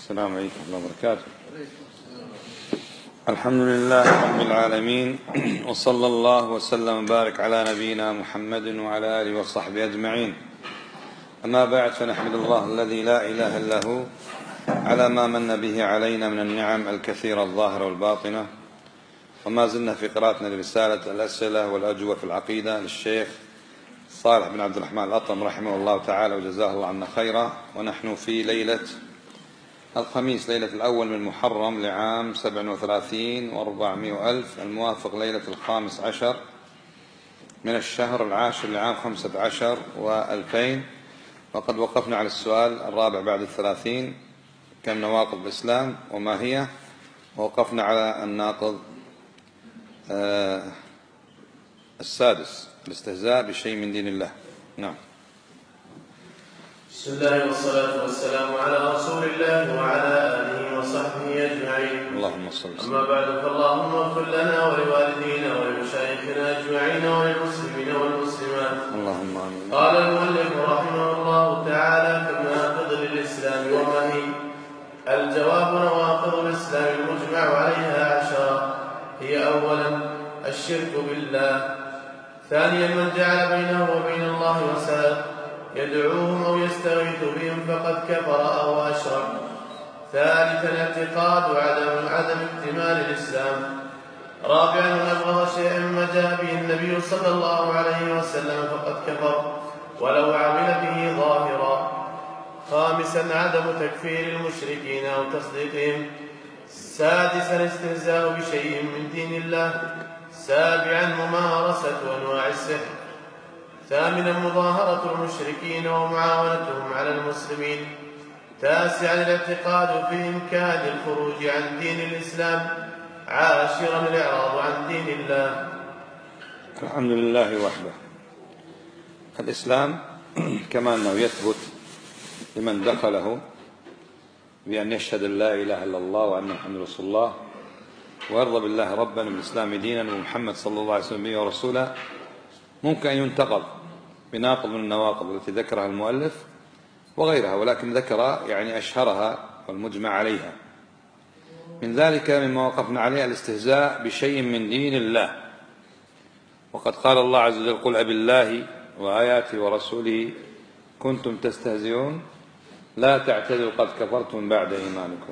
السلام عليكم ورحمة الله وبركاته. الحمد لله رب العالمين، وصلى الله وسلم وبارك على نبينا محمد وعلى آله وصحبه أجمعين. أما بعد، فنحمد الله الذي لا إله إلا هو على ما من به علينا من النعم الكثيرة الظاهرة والباطنة. وما زلنا في قراءتنا لرسالة الأسئلة والأجوبة في العقيدة للشيخ صالح بن عبد الرحمن الأطرم رحمه الله تعالى وجزاه الله عنا خيرا، ونحن في ليلة الخميس، ليلة الأول من محرم لعام 37 و400 ألف، الموافق ليلة 15 من الشهر العاشر لعام 15 و2000. وقد وقفنا على السؤال الرابع بعد 30: كم نواقض الإسلام وما هي؟ ووقفنا على الناقض السادس: الاستهزاء بشيء من دين الله. نعم. بسم الله والصلاة والسلام على رسول الله وعلى آله وصحبه أجمعين. اللهم صل وسلم. أما بعد، فاللهم اغفر لنا ولوالدينا ولمشايخنا أجمعين وللمسلمين والمسلمات. اللهم آمين. قال المؤلف رحمه الله تعالى: كم نواقض للإسلام وما هي؟ الجواب: نواقض الإسلام المجمع عليها 10. هي: أولا الشرك بالله. ثانيا من جعل بينه وبين الله وسائط يدعوهم أو يستغيث بهم فقد كفر أو أشرك. ثالثا اعتقاد عدم اكتمال الإسلام. رابعا من أبغض شيئا ما جاء به النبي صلى الله عليه وسلم فقد كفر ولو عمل به ظاهرا. خامسا عدم تكفير المشركين أو تصديقهم. سادسا الاستهزاء بشيء من دين الله. سابعا ممارسة أنواع السحر. ثامنا مظاهرة المشركين ومعاونتهم على المسلمين. تاسعا الاعتقاد في إمكان الخروج عن دين الإسلام. عاشرا الإعراض عن دين الله. الحمد لله وحده. الإسلام كما أنه يثبت لمن دخله بأن يشهد أن لا إله إلا الله وأن محمد رسول الله، ويرضى بالله ربا وبالإسلام دينا ومحمد صلى الله عليه وسلم ورسوله، ممكن أن ينتقل بناقض من النواقض التي ذكرها المؤلف وغيرها، ولكن ذكر يعني أشهرها والمجمع عليها. من ذلك مما وقفنا عليه الاستهزاء بشيء من دين الله. وقد قال الله عز وجل: قل أبالله وآياته ورسوله كنتم تستهزئون لا تعتذروا قد كفرتم بعد إيمانكم.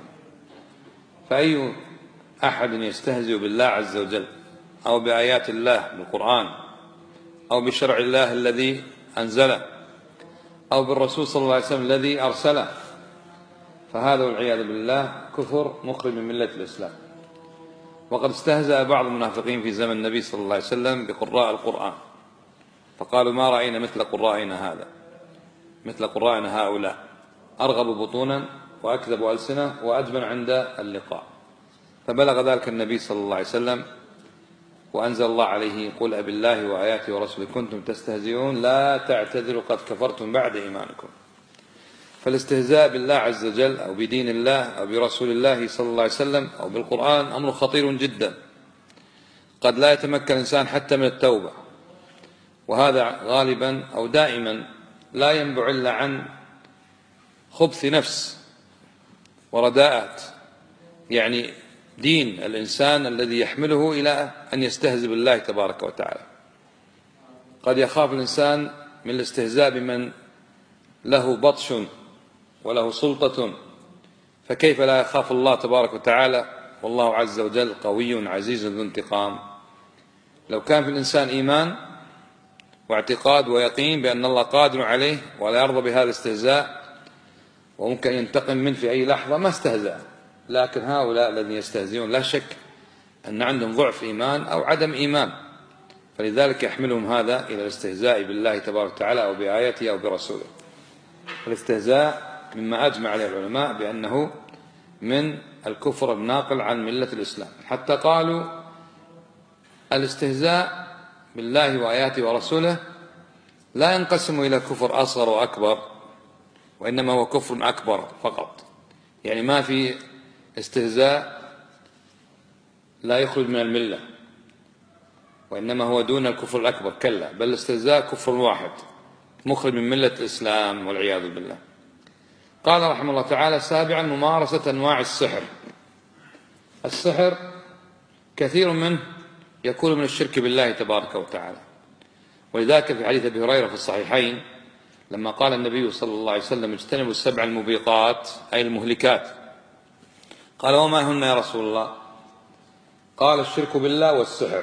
فأي أحد يستهزئ بالله عز وجل أو بآيات الله بالقرآن أو بشرع الله الذي أنزله أو بالرسول صلى الله عليه وسلم الذي أرسله، فهذا والعياذ بالله كفر مخرج من ملة الإسلام. وقد استهزأ بعض المنافقين في زمن النبي صلى الله عليه وسلم بقراء القرآن، فقالوا: ما رأينا مثل قرائنا هذا، مثل قرائنا هؤلاء، أرغب بطونا وأكذب ألسنة وأجبن عند اللقاء. فبلغ ذلك النبي صلى الله عليه وسلم وأنزل الله عليه: قل أبالله وآياته ورسوله كنتم تستهزئون لا تعتذروا قد كفرتم بعد إيمانكم. فالاستهزاء بالله عز وجل أو بدين الله أو برسول الله صلى الله عليه وسلم أو بالقرآن أمر خطير جدا، قد لا يتمكن الإنسان حتى من التوبة، وهذا غالبا أو دائما لا ينبع إلا عن خبث نفس ورداءات، يعني دين الإنسان الذي يحمله إلى أن يستهزئ بالله تبارك وتعالى. قد يخاف الإنسان من الاستهزاء بمن له بطش وله سلطة، فكيف لا يخاف الله تبارك وتعالى والله عز وجل قوي عزيز ذو انتقام. لو كان في الإنسان إيمان واعتقاد ويقين بأن الله قادر عليه ولا يرضى بهذا الاستهزاء وممكن ينتقم منه في أي لحظة ما استهزأ. لكن هؤلاء الذين يستهزئون لا شك أن عندهم ضعف إيمان أو عدم إيمان، فلذلك يحملهم هذا إلى الاستهزاء بالله تبارك وتعالى أو بآياته أو برسوله. الاستهزاء مما أجمع عليه العلماء بأنه من الكفر الناقل عن ملة الإسلام، حتى قالوا الاستهزاء بالله وآياته ورسوله لا ينقسم إلى كفر أصغر وأكبر، وإنما هو كفر أكبر فقط. يعني ما في استهزاء لا يخرج من الملة، وإنما هو دون الكفر الأكبر، كلا، بل الاستهزاء كفر واحد مخرج من ملة الإسلام والعياذ بالله. قال رحمه الله تعالى: سابعا ممارسة أنواع السحر. السحر كثير منه يكون من الشرك بالله تبارك وتعالى، ولذلك في حديث أبي هريرة في الصحيحين لما قال النبي صلى الله عليه وسلم: اجتنبوا السبع الموبقات أي المهلكات. قال: وما هن يا رسول الله؟ قال: الشرك بالله والسحر.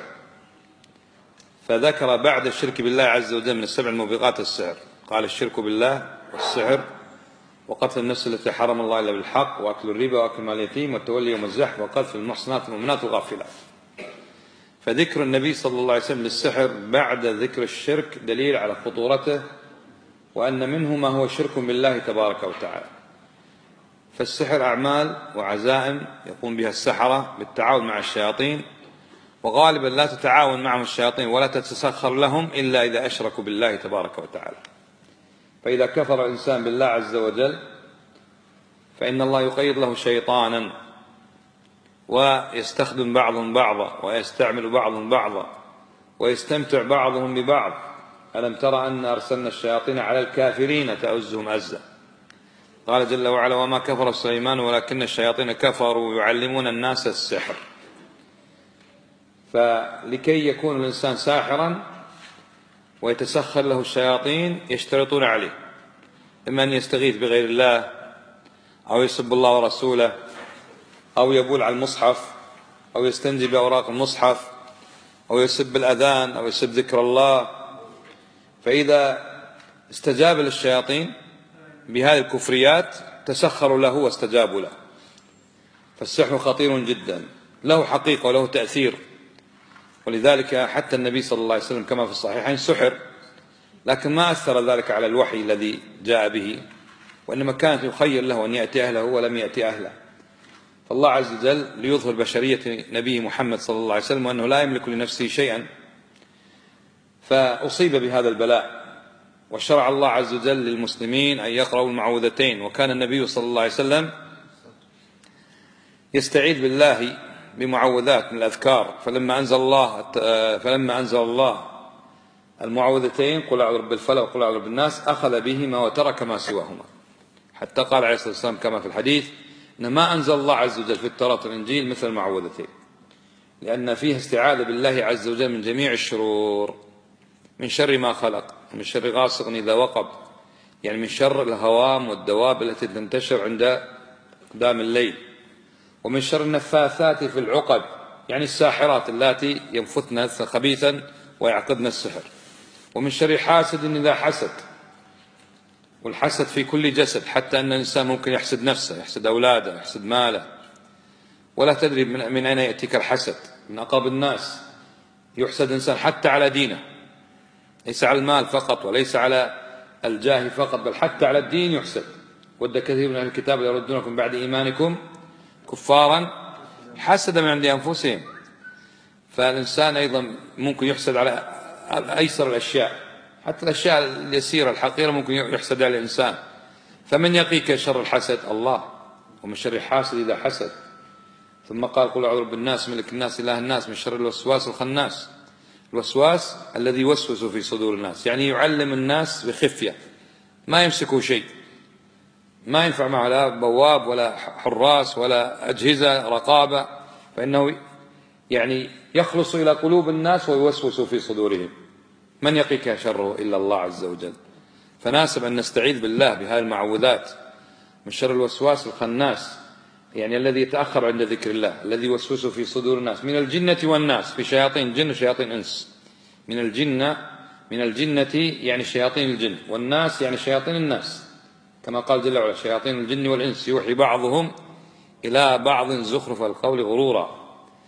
فذكر بعد الشرك بالله عز وجل من السبع الموبقات السحر، قال: الشرك بالله والسحر وقتل النفس التي حرم الله إلا بالحق وأكل الربا وأكل مال اليتيم والتولي يوم الزحف وقذف المحصنات المؤمنات الغافلات. فذكر النبي صلى الله عليه وسلم للسحر بعد ذكر الشرك دليل على خطورته، وأن منه ما هو شرك بالله تبارك وتعالى. فالسحر أعمال وعزائم يقوم بها السحرة بالتعاون مع الشياطين، وغالبا لا تتعاون معهم الشياطين ولا تتسخر لهم إلا إذا أشركوا بالله تبارك وتعالى. فإذا كفر الإنسان بالله عز وجل فإن الله يقيض له شيطانا، ويستخدم بعضهم بعضا ويستعمل بعضهم بعضا ويستمتع بعضهم ببعض. ألم ترى أن أرسلنا الشياطين على الكافرين تؤزهم أزا. قال جل وعلا: وما كفر سليمان ولكن الشياطين كفروا يعلمون الناس السحر. فلكي يكون الإنسان ساحرا ويتسخر له الشياطين يشترطون عليه إما أن يستغيث بغير الله، أو يسب الله ورسوله، أو يبول على المصحف، أو يستنجي بأوراق المصحف، أو يسب الأذان، أو يسب ذكر الله. فإذا استجاب للشياطين بهذه الكفريات تسخروا له واستجابوا له. فالسحر خطير جدا، له حقيقة وله تأثير، ولذلك حتى النبي صلى الله عليه وسلم كما في الصحيحين سحر، لكن ما أثر ذلك على الوحي الذي جاء به، وإنما كانت يخيل له أن يأتي أهله ولم يأتي أهله. فالله عز وجل ليظهر بشرية نبي محمد صلى الله عليه وسلم وأنه لا يملك لنفسه شيئا، فأصيب بهذا البلاء. وشرع الله عز وجل للمسلمين أن يقرأوا المعوذتين، وكان النبي صلى الله عليه وسلم يستعيذ بالله بمعوذات من الأذكار. فلما أنزل الله المعوذتين قل أعوذ برب الفلق وقل أعوذ برب الناس أخذ بهما وترك ما سواهما، حتى قال عليه الصلاة والسلام كما في الحديث: إن ما أنزل الله عز وجل في التوراة والإنجيل مثل المعوذتين، لأن فيها استعاذة بالله عز وجل من جميع الشرور، من شر ما خلق، من شر غاسق إذا وقب، يعني من شر الهوام والدواب التي تنتشر عند قدام الليل، ومن شر النفاثات في العقد، يعني الساحرات اللاتي ينفثن خبيثا ويعقدن السحر، ومن شر حاسد إذا حسد. والحسد في كل جسد، حتى أن الإنسان ممكن يحسد نفسه، يحسد أولاده، يحسد ماله، ولا تدري من أين يأتيك الحسد. من أقرب الناس يحسد الإنسان حتى على دينه، ليس على المال فقط وليس على الجاه فقط، بل حتى على الدين يحسد. ود كثير من أهل الكتاب يردونكم بعد إيمانكم كفارا حسدا من عند أنفسهم. فالإنسان أيضا ممكن يحسد على أيسر الأشياء، حتى الأشياء اليسيرة الحقيرة ممكن يحسد على الإنسان. فمن يقيك شر الحسد؟ الله. ومن شر حاسد إذا حسد. ثم قال: قل أعوذ برب الناس ملك الناس إله الناس من شر الوسواس الخناس. الوسواس الذي يوسوس في صدور الناس، يعني يعلم الناس بخفية، ما يمسكوا شيء، ما ينفع معه لا بواب ولا حراس ولا أجهزة رقابة، فإنه يعني يخلص إلى قلوب الناس ويوسوس في صدورهم. من يقيك شره إلا الله عز وجل. فناسب أن نستعيذ بالله بهذه المعوذات من شر الوسواس الخناس، يعني الذي يتأخر عند ذكر الله، الذي يوسوس في صدور الناس من الجنة والناس، في شياطين جن وشياطين إنس. من الجنة يعني شياطين الجن، والناس يعني شياطين الناس، كما قال جل وعلا: شياطين الجن والإنس يوحي بعضهم إلى بعض زخرف القول غرورا.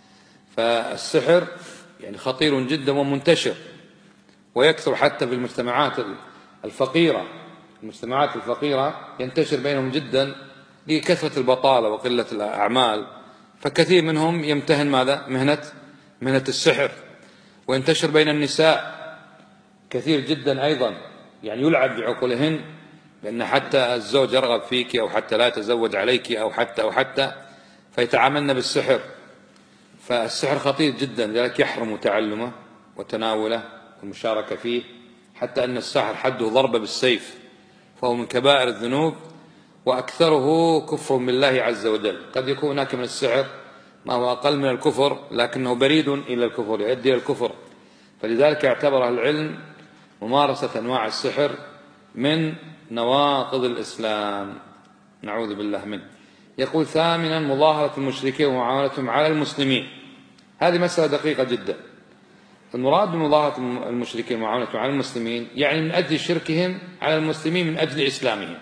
فالسحر يعني خطير جدا ومنتشر، ويكثر حتى في المجتمعات الفقيرة. المجتمعات الفقيرة ينتشر بينهم جدا لكثرة البطالة وقلة الأعمال، فكثير منهم يمتهن ماذا؟ مهنة السحر. وينتشر بين النساء كثير جدا أيضا، يعني يلعب بعقولهن، لأن حتى الزوج يرغب فيك، أو حتى لا يتزوج عليك، أو حتى فيتعاملن بالسحر. فالسحر خطير جدا، لذلك يحرم تعلمه وتناوله والمشاركة فيه، حتى أن الساحر حده ضرب بالسيف، فهو من كبائر الذنوب، وأكثره كفر بالله عز وجل. قد يكون هناك من السحر ما هو أقل من الكفر لكنه بريد إلى الكفر، يؤدي إلى الكفر. فلذلك اعتبر العلم ممارسة أنواع السحر من نواقض الإسلام، نعوذ بالله منه. يقول ثامنا مظاهرة المشركين ومعاملتهم على المسلمين. هذه مسألة دقيقة جدا. المراد بمظاهرة المشركين ومعاملتهم على المسلمين يعني من أجل شركهم على المسلمين من أجل إسلامهم.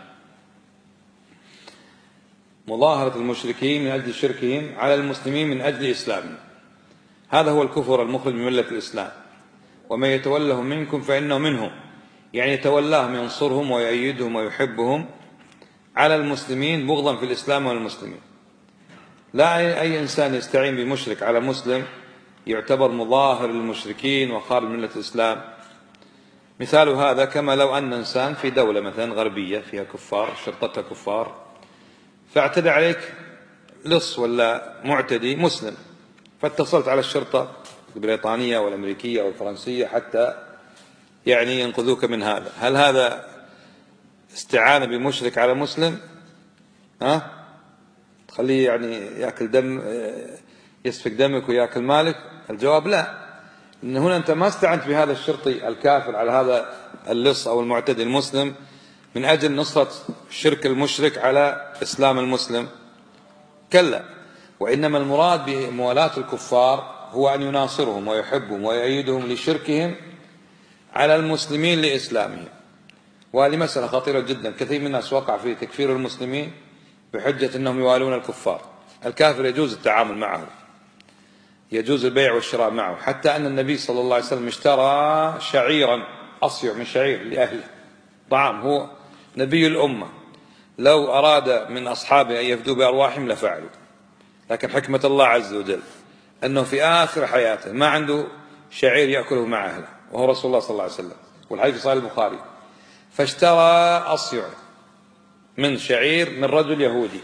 مظاهرة المشركين من أجل شركهم على المسلمين من أجل إسلامهم، هذا هو الكفر المخرج من ملة الإسلام. ومن يتولهم منكم فإنه منهم، يعني يتولاهم ينصرهم ويؤيدهم ويحبهم على المسلمين بغضا في الإسلام والمسلمين. لا أي إنسان يستعين بمشرك على مسلم يعتبر مظاهر للمشركين وخارج من ملة الإسلام. مثال هذا كما لو أن إنسان في دولة مثلا غربية فيها كفار، شرطتها كفار، فاعتدى عليك لص ولا معتدي مسلم، فاتصلت على الشرطة البريطانية والأمريكية والفرنسية حتى يعني ينقذوك من هذا. هل هذا استعانة بمشرك على مسلم؟ تخليه يعني يأكل دم، يسفك دمك ويأكل مالك؟ الجواب لا. إن هنا أنت ما استعنت بهذا الشرطي الكافر على هذا اللص أو المعتدي المسلم من أجل نصرة شرك المشرك على إسلام المسلم، كلا. وإنما المراد بموالاة الكفار هو أن يناصرهم ويحبهم ويؤيدهم لشركهم على المسلمين لإسلامهم. وهذه مسألة خطيرة جدا. كثير من الناس وقع في تكفير المسلمين بحجة أنهم يوالون الكفار. الكافر يجوز التعامل معه، يجوز البيع والشراء معه، حتى أن النبي صلى الله عليه وسلم اشترى شعيرا، أصيع من شعير لأهله طعام، هو نبي الأمة، لو أراد من أصحابه أن يفدوا بأرواحهم لفعلوا. لكن حكمة الله عز وجل أنه في آخر حياته ما عنده شعير يأكله مع أهله، وهو رسول الله صلى الله عليه وسلم، والحديث في صحيح البخاري. فاشترى أصيع من شعير من رجل يهودي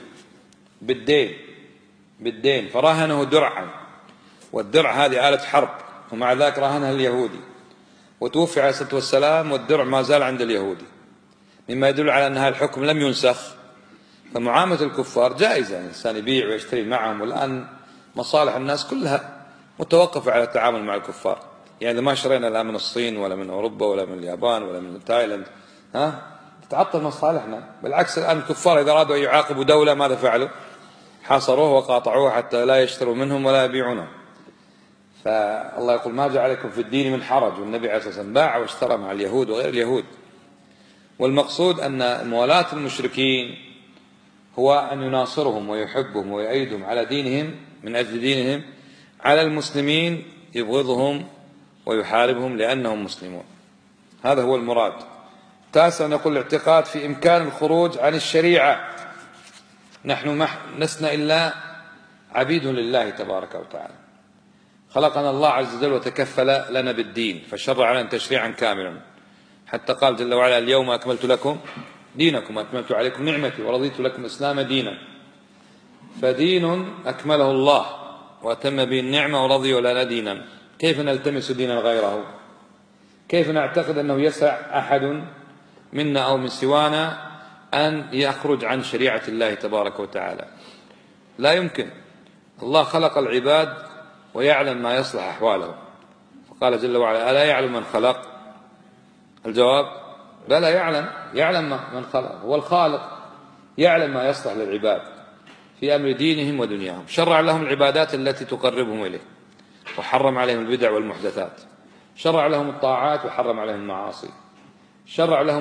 بالدين، فرهنه درعا، والدرع هذه آلة حرب، ومع ذلك رهنها اليهودي، وتوفي عليه الصلاة والسلام والدرع ما زال عند اليهودي، مما يدل على أن هذا الحكم لم ينسخ. فمعاملة الكفار جائزة، الإنسان يبيع ويشتري معهم، والآن مصالح الناس كلها متوقفة على التعامل مع الكفار. يعني إذا ما شرينا لا من الصين ولا من أوروبا ولا من اليابان ولا من تايلاند تتعطل مصالحنا. بالعكس الآن الكفار إذا أرادوا أن يعاقبوا دولة ماذا فعلوا؟ حاصروه وقاطعوه حتى لا يشتروا منهم ولا يبيعونه. فالله يقول ما جعل عليكم في الدين من حرج، والنبي عليه الصلاة والسلام باع واشترى مع اليهود وغير اليهود. والمقصود أن موالاة المشركين هو أن يناصرهم ويحبهم ويؤيدهم على دينهم من أجل دينهم على المسلمين، يبغضهم ويحاربهم لأنهم مسلمون. هذا هو المراد. تاسعا نقول الاعتقاد في إمكان الخروج عن الشريعة. نحن لسنا إلا عبيد لله تبارك وتعالى، خلقنا الله عز وجل وتكفل لنا بالدين، فشرع لنا تشريعا كاملا، حتى قال جل وعلا اليوم أكملت لكم دينكم وأتممت عليكم نعمتي ورضيت لكم الإسلام دينا. فدين أكمله الله وأتم به النعمة ورضي لنا دينا، كيف نلتمس دينا غيره؟ كيف نعتقد أنه يسع أحد منا أو من سوانا أن يخرج عن شريعة الله تبارك وتعالى؟ لا يمكن. الله خلق العباد ويعلم ما يصلح أحوالهم، فقال جل وعلا ألا يعلم من خلق؟ الجواب بلى يعلم من خلق، هو الخالق، يعلم ما يصلح للعباد في أمر دينهم ودنياهم. شرع لهم العبادات التي تقربهم إليه، وحرم عليهم البدع والمحدثات، شرع لهم الطاعات وحرم عليهم المعاصي، شرع لهم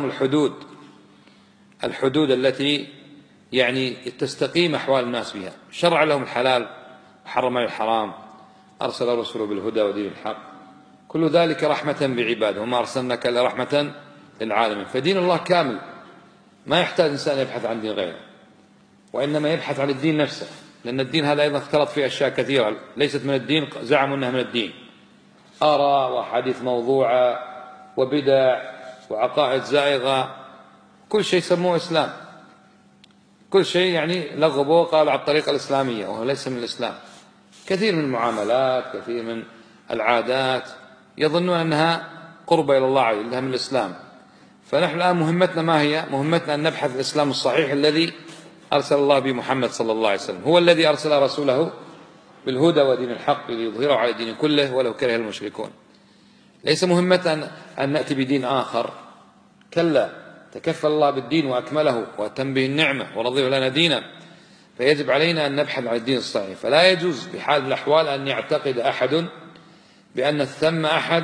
الحدود التي يعني تستقيم أحوال الناس بها، شرع لهم الحلال وحرم عليهم الحرام، أرسل رسله بالهدى ودين الحق، كل ذلك رحمة بعباده، وما أرسلناك إلا رحمة للعالمين. فدين الله كامل، ما يحتاج إنسان يبحث عن دين غيره، وإنما يبحث عن الدين نفسه، لأن الدين هذا أيضا اختلط فيه أشياء كثيرة ليست من الدين، زعموا أنها من الدين، آراء وحديث موضوعة وبدع وعقائد زائغة، كل شيء سموه إسلام، كل شيء يعني لغبوه قالوا على الطريقة الإسلامية وهو ليس من الإسلام. كثير من المعاملات، كثير من العادات يظنون أنها قربة إلى الله عز وجل، من الإسلام. فنحن الآن مهمتنا ما هي؟ مهمتنا أن نبحث الإسلام الصحيح الذي أرسل الله بمحمد صلى الله عليه وسلم، هو الذي أرسل رسوله بالهدى ودين الحق ليظهره على الدين كله ولو كره المشركون. ليس مهمة أن نأتي بدين آخر، كلا، تكفل الله بالدين وأكمله وأتم به النعمة ورضيه لنا دينا، فيجب علينا أن نبحث عن الدين الصحيح. فلا يجوز بحال من الأحوال أن يعتقد أحد بأن ثم أحد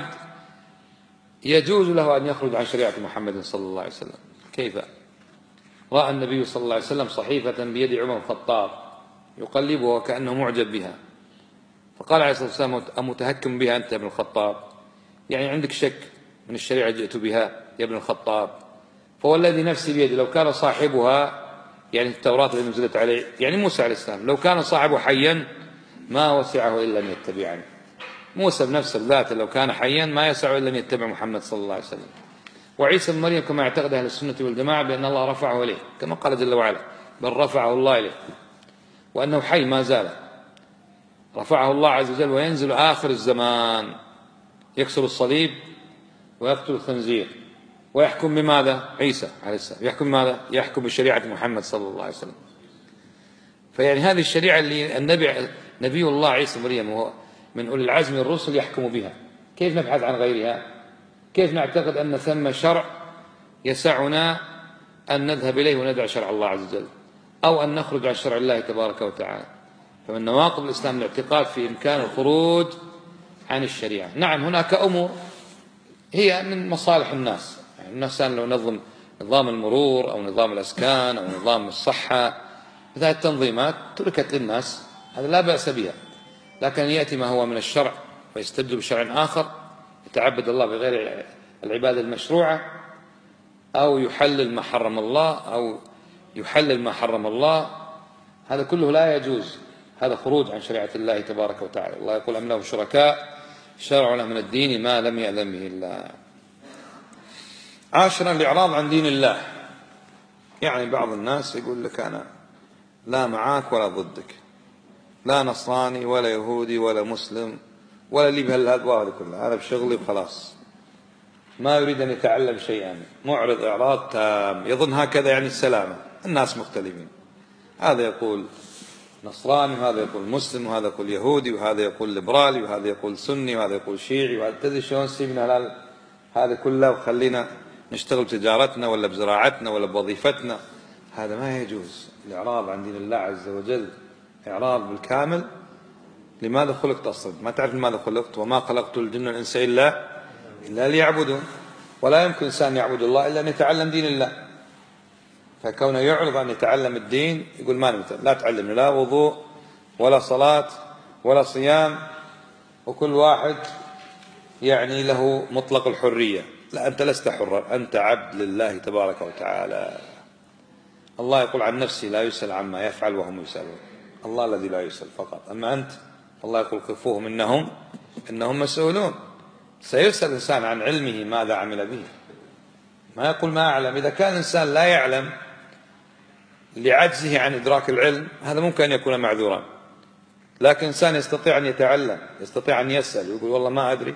يجوز له أن يخرج عن شريعة محمد صلى الله عليه وسلم. كيف؟ رأى النبي صلى الله عليه وسلم صحيفة بيد عمر الخطاب يقلبها وكأنه معجب بها، فقال عليه الصلاة والسلام: أمتهكم بها أنت يا ابن الخطاب؟ يعني عندك شك من الشريعة جئت بها يا ابن الخطاب؟ فهو الذي نفسي بيده لو كان صاحبها، يعني التوراة اللي نزلت عليه، يعني موسى عليه السلام، لو كان صاحبه حيا ما وسعه إلا أن يتبعني. موسى بنفس الذات لو كان حيا ما يسعه إلا أن يتبع محمد صلى الله عليه وسلم. وعيسى بن مريم كما اعتقد أهل السنة والجماعة بأن الله رفعه إليه كما قال جل وعلا: بل رفعه الله إليه، وأنه حي ما زال، رفعه الله عز وجل، وينزل آخر الزمان يكسر الصليب ويقتل الخنزير ويحكم بماذا؟ عيسى عليه السلام يحكم بماذا؟ يحكم بشريعة محمد صلى الله عليه وسلم. فيعني هذه الشريعة اللي نبي الله عيسى بن مريم وهو من أولي العزم الرسل يحكم بها، كيف نبحث عن غيرها؟ كيف نعتقد أن ثم شرع يسعنا أن نذهب إليه وندع شرع الله عز وجل، أو أن نخرج عن شرع الله تبارك وتعالى؟ فمن نواقض الإسلام الاعتقاد في إمكان الخروج عن الشريعة. نعم هناك أمور هي من مصالح الناس، يعني الناس لو نظم نظام المرور أو نظام الأسكان أو نظام الصحة، هذه التنظيمات تركت للناس، هذا لا بأس بها، لكن يأتي ما هو من الشرع ويستبدل بشرع آخر يتعبد الله بغير العبادة المشروعة، أو يحلل ما حرم الله أو يحلل ما حرم الله، هذا كله لا يجوز، هذا خروج عن شريعة الله تبارك وتعالى. الله يقول: أم لهم شركاء شرعوا لهم من الدين ما لم يأذن به الله. عاشرا: الإعراض عن دين الله. يعني بعض الناس يقول لك: أنا لا معاك ولا ضدك، لا نصراني ولا يهودي ولا مسلم ولا لي بهالأدوار كلها، هذا بشغلي وخلاص، ما يريد أن يتعلم شيئا، معرض إعراض تام، يظن هكذا يعني السلامة. الناس مختلفين، هذا يقول نصراني وهذا يقول مسلم وهذا يقول يهودي وهذا يقول ليبرالي وهذا يقول سني وهذا يقول شيعي، وهذا تدري شلون سيبنا هذا كله وخلينا نشتغل بتجارتنا ولا بزراعتنا ولا بوظيفتنا؟ هذا ما يجوز. الإعراض عن دين الله عز وجل إعراض بالكامل. لماذا خلقت أصلا؟ ما تعرف لماذا خلقت؟ وما خلقت الجن والإنس إلا ليعبدون. ولا يمكن إنسان يعبد الله إلا أن يتعلم دين الله، فكونه يعرض أن يتعلم الدين يقول: ما لا تعلمني لا وضوء ولا صلاة ولا صيام، وكل واحد يعني له مطلق الحرية. لا، أنت لست حرا، أنت عبد لله تبارك وتعالى. الله يقول عن نفسه: لا يسأل عما يفعل وهم يسألون. الله الذي لا يسأل فقط، أما أنت الله يقول: قفوهم إنهم مسؤولون. سيسأل الإنسان عن علمه ماذا عمل به، ما يقول ما أعلم. إذا كان الإنسان لا يعلم لعجزه عن إدراك العلم هذا ممكن أن يكون معذورا، لكن إنسان يستطيع أن يتعلم، يستطيع أن يسأل، يقول والله ما أدري.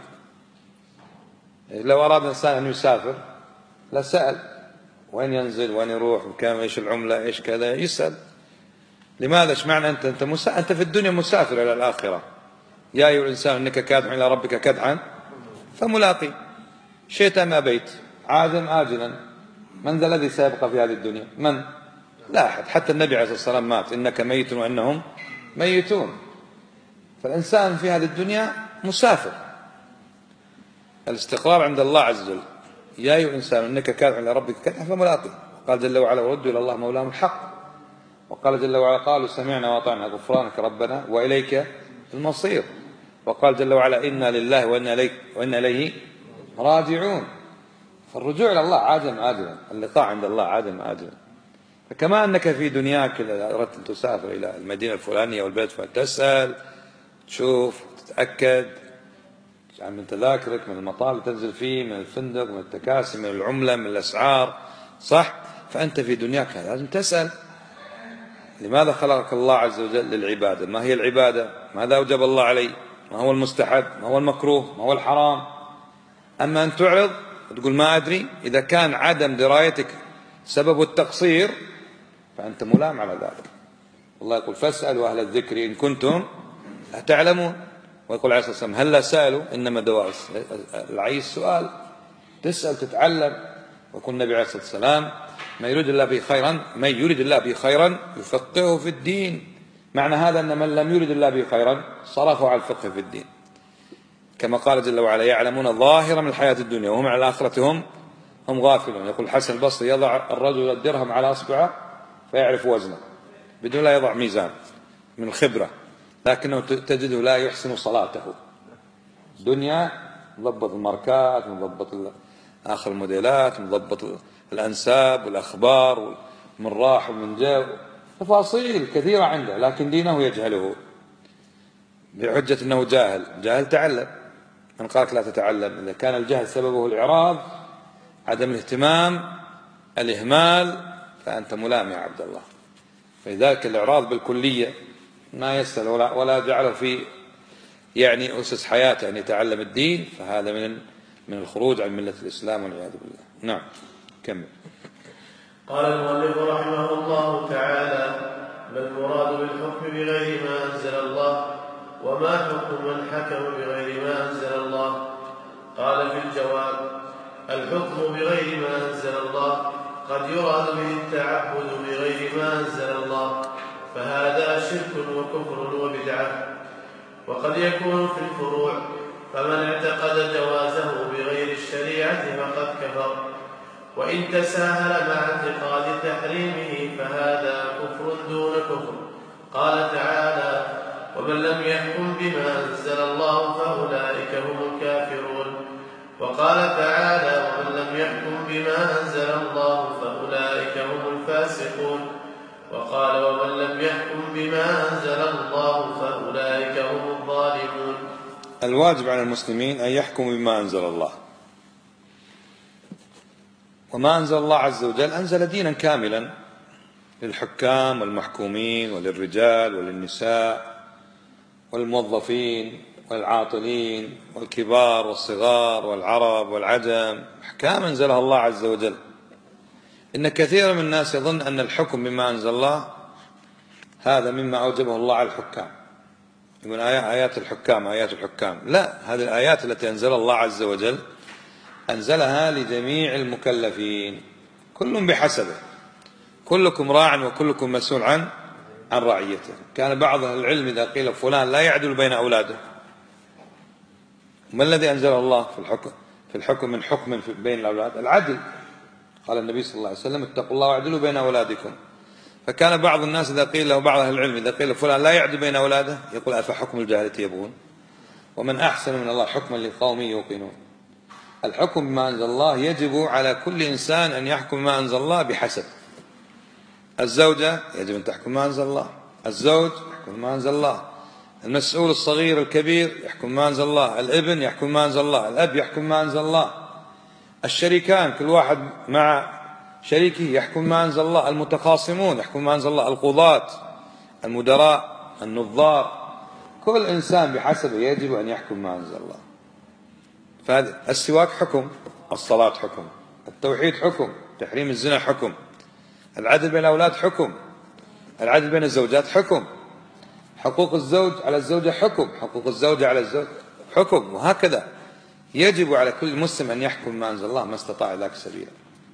لو أراد الإنسان أن يسافر لسأل وين ينزل وين يروح وكم إيش العملة إيش كذا، يسأل. لماذا؟ إيش معنى أنت في الدنيا مسافر إلى الآخرة. يا أيها الإنسان إنك كادح إلى ربك كدحا فملاقي، شئت أم أبيت، عازم آجلا. من ذا الذي سيبقى في هذه الدنيا؟ من؟ لا أحد. حتى النبي عليه الصلاة والسلام مات: إنك ميت وإنهم ميتون. فالإنسان في هذه الدنيا مسافر. الاستقرار عند الله عز وجل: يا أيها الإنسان إنك كادح إلى ربك كدحا فملاقي. قال جل وعلا: وردوا إلى الله مولاهم الحق. وقال جل وعلا: قالوا سمعنا وأطعنا غفرانك ربنا وإليك المصير. وقال جل وعلا: إنا لله وإنا إليه راجعون. فالرجوع إلى الله عاجل آجلا، اللقاء عند الله عاجل آجلا. فكما أنك في دنياك إذا أردت أن تسافر إلى المدينة الفلانية والبلد الفلاني تسأل، تشوف، تتأكد من تذاكرك، من المطار اللي تنزل فيه، من الفندق، من التكاسي، من العملة، من الأسعار، صح؟ فأنت في دنياك لازم تسأل: لماذا خلقك الله عز وجل؟ للعبادة. ما هي العبادة؟ ماذا أوجب الله علي؟ ما هو المستحب؟ ما هو المكروه؟ ما هو الحرام؟ أما أن تعرض وتقول ما أدري، إذا كان عدم درايتك سبب التقصير فأنت ملام على ذلك. الله يقول فاسألوا أهل الذكر إن كنتم لا تعلمون. ويقول عليه الصلاة والسلام هلا سألوا إنما دواء العي السؤال، تسأل تتعلم. ويقول النبي عليه الصلاة والسلام من يريد الله به خيرا يفقهه في الدين. معنى هذا أن من لم يريد الله به خيرا صرفوا على الفقه في الدين. كما قال جل وعلا يعلمون ظاهرا من الحياة الدنيا وهم على الآخرة هم غافلون. يقول الحسن البصري يضع الرجل الدرهم على أصبعه فيعرف وزنه بدون لا يضع ميزان من الخبرة، لكنه تجده لا يحسن صلاته. دنيا مضبط الماركات، مضبط آخر الموديلات، مضبط الأنساب والأخبار من راح ومن جاء، تفاصيل كثيرة عنده، لكن دينه يجهله بحجة أنه جاهل تعلم. من قالك لا تتعلم؟ إذا كان الجهل سببه الإعراض، عدم الاهتمام، الإهمال، فأنت ملام يا عبد الله. فلذلك الإعراض بالكلية ما يسأل ولا جعله في يعني أسس حياته أن يتعلم الدين، فهذا من الخروج عن ملة الإسلام والعياذ بالله. نعم كمل. قال المؤلف رحمه الله تعالى ما المراد بالحكم بغير ما أنزل الله، وما حكم من حكم بغير ما أنزل الله؟ قال في الجواب الحكم بغير ما أنزل الله قد يراد به التعبد بغير ما أنزل الله، فهذا شرك وكفر وبدعة. وقد يكون في الفروع، فمن اعتقد جوازه بغير الشريعة فقد كفر، وإن تساهل مع اعتقاد تحريمه فهذا كفر دون كفر. قال تعالى ومن لم يحكم بما أنزل الله فأولئك هم الكافرون. وقال تعالى ومن لم يحكم بما أنزل الله فأولئك هم الفاسقون. وقال ومن لم يحكم بما أنزل الله فأولئك هم الظالمون. الواجب على المسلمين أن يحكموا بما أنزل الله، وما أنزل الله عز وجل أنزل دينا كاملا للحكام والمحكومين وللرجال وللنساء والموظفين والعاطلين والكبار والصغار والعرب والعجم، أحكام أنزلها الله عز وجل. إن كثير من الناس يظن أن الحكم بما أنزل الله هذا مما أوجبه الله على الحكام، يقول آيات الحكام. لا، هذه الآيات التي أنزل الله عز وجل أنزلها لجميع المكلفين، كل بحسبه، كلكم راع وكلكم مسؤول عن رعيته. كان بعض أهل العلم إذا قيل فلان لا يعدل بين أولاده، ما الذي أنزل الله في الحكم من حكم بين الأولاد؟ العدل. قال النبي صلى الله عليه وسلم اتقوا الله واعدلوا بين أولادكم. فكان بعض الناس إذا قيل له، بعض أهل العلم إذا قيل فلان لا يعدل بين أولاده، يقول أفحكم الجاهلية يبغون ومن أحسن من الله حكما لقوم يوقنون. الحكم بما أنزل الله يجب على كل إنسان أن يحكم ما أنزل الله بحسب. الزوجة يجب أن تحكم ما أنزل الله، الزوج يحكم ما أنزل الله، المسؤول الصغير الكبير يحكم ما أنزل الله، الابن يحكم ما أنزل الله، الأب يحكم ما أنزل الله، الشريكان كل واحد مع شريكه يحكم ما أنزل الله، المتخاصمون يحكم ما أنزل الله، القضاة، المدراء، النظار، كل إنسان بحسبه يجب أن يحكم ما أنزل الله. فهذا السواك حكم، الصلاة حكم، التوحيد حكم، تحريم الزنا حكم، العدل بين الأولاد حكم، العدل بين الزوجات حكم، حقوق الزوج على الزوجة حكم، حقوق الزوجة على الزوج حكم، وهكذا. يجب على كل مسلم أن يحكم ما أنزل الله ما استطاع ذاك سبيلا.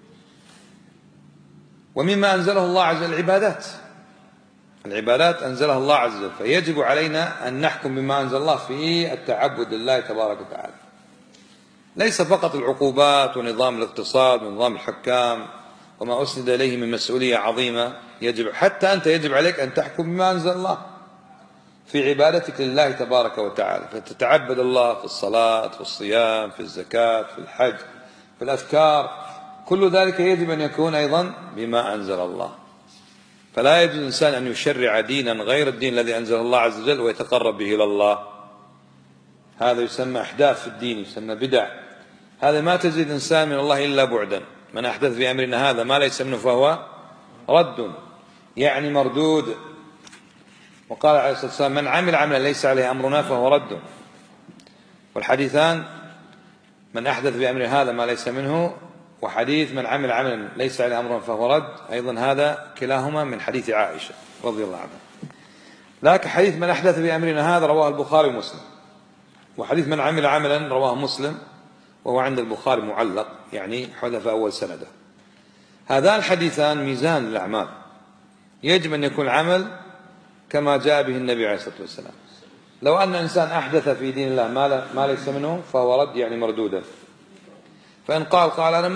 ومما أنزله الله عز وجل العبادات أنزلها الله عز وجل، فيجب علينا أن نحكم بما أنزل الله في التعبد لله تبارك وتعالى، ليس فقط العقوبات ونظام الاقتصاد ونظام الحكام وما أسند إليه من مسؤولية عظيمة. حتى أنت يجب عليك أن تحكم بما أنزل الله في عبادتك لله تبارك وتعالى، فتتعبد الله في الصلاة، في الصيام، في الزكاة، في الحج، في الأذكار، كل ذلك يجب أن يكون أيضا بما أنزل الله. فلا يجوز الإنسان أن يشرع دينا غير الدين الذي أنزل الله عز وجل ويتقرب به إلى الله. هذا يسمى أحداث في الدين، يسمى بدع. هذا ما تزيد إنسان من الله إلا بعدا. من أحدث في أمرنا هذا ما ليس منه فهو رد، يعني مردود. وقال عليه الصلاة والسلام من عمل عملا ليس عليه أمرنا فهو رد. والحديثان من أحدث في أمرنا هذا ما ليس منه وحديث من عمل عملا ليس عليه أمرنا فهو رد، أيضا هذا كلاهما من حديث عائشة رضي الله عنها. لكن حديث من أحدث بأمرنا هذا رواه البخاري ومسلم، وحديث من عمل عملا رواه مسلم وهو عند البخاري معلق، يعني حذف أول سنده. هذان الحديثان ميزان للأعمال، يجب أن يكون العمل كما جاء به النبي عليه الصلاة والسلام. لو أن إنسان أحدث في دين الله ما ليس منه فهو رد، يعني مردودا. فإن قال أنا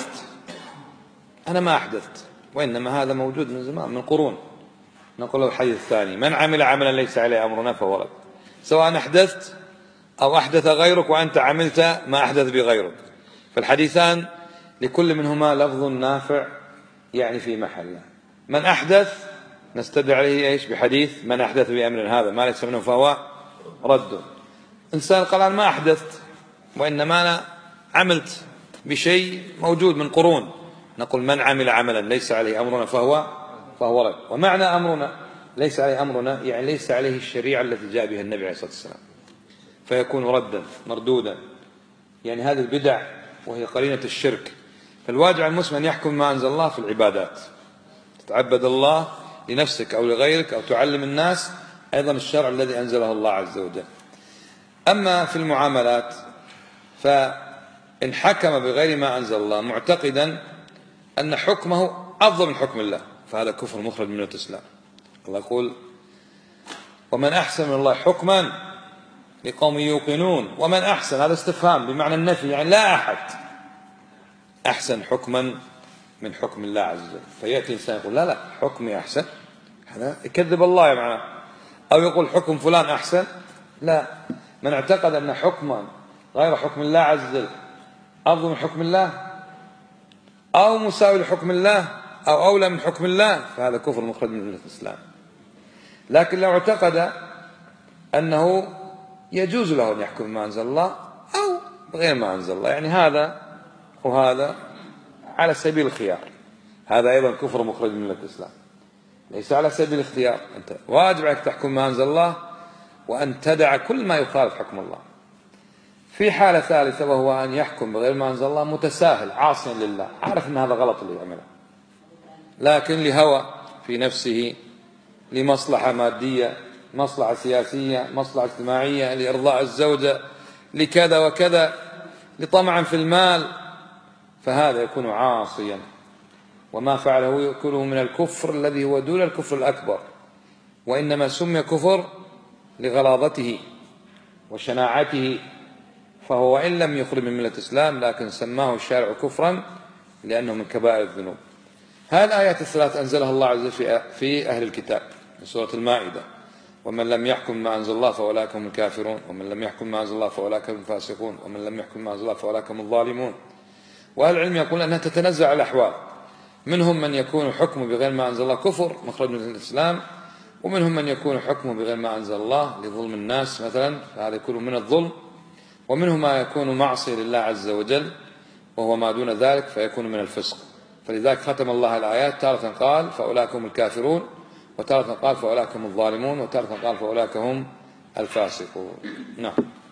ما أحدثت وإنما هذا موجود من زمان من قرون، نقول له الحديث الثاني من عمل عملا ليس عليه أمرنا فهو رد، سواء أحدثت أو أحدث غيرك وأنت عملت ما أحدث بغيرك. فالحديثان لكل منهما لفظ نافع يعني في محله. من أحدث نستدعي عليه إيش؟ بحديث من أحدث بأمر هذا ما ليس منه فهو رد. إنسان قال أنا ما أحدثت وإنما أنا عملت بشيء موجود من قرون، نقول من عمل عملا ليس عليه أمرنا فهو رد. ومعنى أمرنا ليس عليه أمرنا يعني ليس عليه الشريعة التي جاء بها النبي عليه الصلاة والسلام، فيكون ردا مردودا. يعني هذه البدع وهي قرينة الشرك. فالواجب على المسلم أن يحكم ما أنزل الله في العبادات، تتعبد الله لنفسك أو لغيرك أو تعلم الناس أيضا الشرع الذي أنزله الله عز وجل. أما في المعاملات فإن حكم بغير ما أنزل الله معتقدا أن حكمه أفضل من حكم الله فهذا كفر مخرج من الإسلام. الله يقول ومن أحسن من الله حكما لقوم يوقنون. ومن أحسن هذا استفهام بمعنى النفي، يعني لا أحد أحسن حكما من حكم الله عز وجل. فيأتي إنسان يقول لا حكمي أحسن، هذا يكذب الله يا معناه. أو يقول حكم فلان أحسن، لا. من اعتقد أن حكما غير حكم الله عز وجل أفضل من حكم الله أو مساوي لحكم الله أو أولى من حكم الله فهذا كفر مخرج من الإسلام. لكن لو اعتقد أنه يجوز له أن يحكم ما أنزل الله أو بغير ما أنزل الله، يعني هذا وهذا على سبيل الخيار، هذا أيضا كفر مخرج من الإسلام. ليس على سبيل الاختيار، أنت واجب عليك تحكم ما أنزل الله وأن تدع كل ما يخالف حكم الله. في حالة ثالثة وهو أن يحكم بغير ما أنزل الله متساهل عاصيا لله، عارف أن هذا غلط اللي يعمله لكن لهوى في نفسه، لمصلحة مادية، مصلحة سياسية، مصلحة اجتماعية، لإرضاء الزوجة، لكذا وكذا، لطمع في المال، فهذا يكون عاصيا. وما فعله يكون من الكفر الذي هو دون الكفر الأكبر، وإنما سمي كفر لغلاظته وشناعته، فهو وإن لم يخرج من ملة الإسلام لكن سماه الشارع كفرا لأنه من كبائر الذنوب. هذه الآيات الثلاث أنزلها الله عز وجل في أهل الكتاب من سورة المائدة: ومن لم يحكم ما أنزل الله فأولئك هم الكافرون، ومن لم يحكم ما أنزل الله فأولئك هم الفاسقون، ومن لم يحكم ما أنزل الله فأولئك هم الظالمون. وأهل العلم يقول أنها تتنزع الأحوال، منهم من يكون حكمه بغير ما أنزل الله كفر مخرج من الإسلام، ومنهم من يكون حكمه بغير ما أنزل الله لظلم الناس مثلا فهذا يكون من الظلم، ومنهم ما يكون معصية لله عز وجل وهو ما دون ذلك فيكون من الفسق. فلذلك ختم الله الآيات، تارة قال فأولئك هم الكافرون، وتارة قال فأولئك هم الظالمون، وتارة قال فأولئك هم الفاسقون. نعم.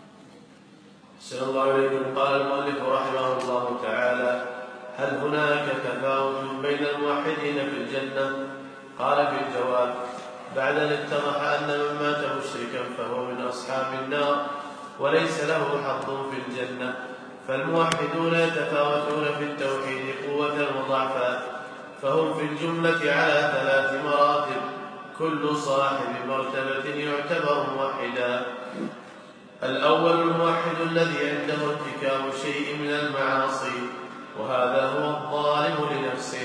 أحسن الله إليكم. قال المؤلف رحمه الله تعالى: هل هناك تفاوت بين الموحدين في الجنة؟ قال في الجواب: بعد أن اتضح أن من مات مشركا فهو من أصحاب النار وليس له حظ في الجنة، فالموحدون يتفاوتون في التوحيد قوة وضعفا، فهم في الجملة على 3 مراتب، كل صاحب مرتبة يعتبر موحدا. الأول الموحد الذي عنده ارتكاب شيء من المعاصي وهذا هو الظالم لنفسه.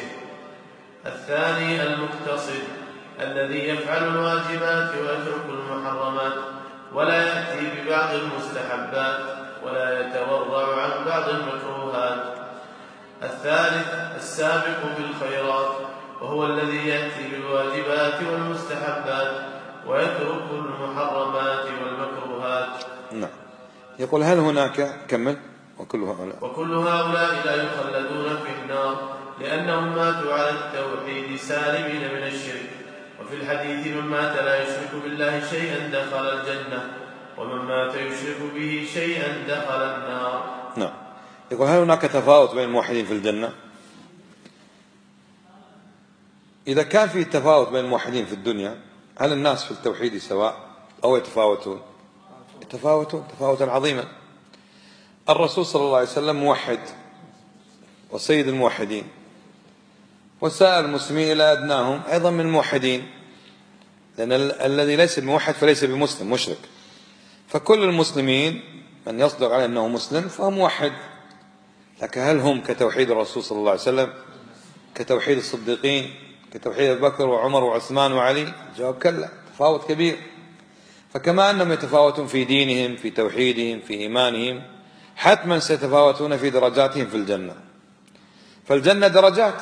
الثاني المقتصد الذي يفعل الواجبات ويترك المحرمات ولا يأتي ببعض المستحبات ولا يتورع عن بعض المكروهات. الثالث السابق بالخيرات وهو الذي يأتي بالواجبات والمستحبات ويترك المحرمات والمكروهات. نعم. يقول هل هناك كمل وكل هؤلاء لا يخلدون في النار لأنهم ماتوا على التوحيد سالمين من الشرك. وفي الحديث: من مات لا يشرك بالله شيئا دخل الجنة، ومن مات يشرك به شيئا دخل النار. نعم. يقول هل هناك تفاوت بين الموحدين في الجنة؟ إذا كان في تفاوت بين الموحدين في الدنيا، هل الناس في التوحيد سواء أو يتفاوتون؟ يتفاوتون تفاوتا عظيما. الرسول صلى الله عليه وسلم موحد وسيد الموحدين، وسائر المسلمين إلى أدناهم أيضا من الموحدين، لأن الذي ليس بموحد فليس بمسلم، مشرك. فكل المسلمين من يصدق عليه أنه مسلم فهو موحد. لكن هل هم كتوحيد الرسول صلى الله عليه وسلم، كتوحيد الصديقين، كتوحيد أبي بكر وعمر وعثمان وعلي؟ الجواب كلا، تفاوت كبير. فكما أنهم يتفاوتون في دينهم، في توحيدهم، في إيمانهم، حتما سيتفاوتون في درجاتهم في الجنة. فالجنة درجات،